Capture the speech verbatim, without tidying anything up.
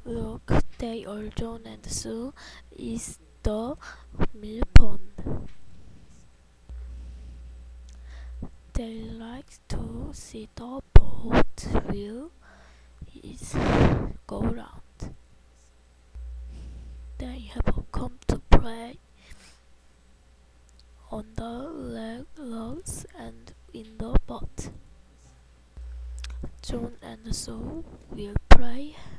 Look, they are John and Sue is the mill pond. They like to see the boat wheel is go round. They have come to play on the leg logs and in the boat. John and Sue will play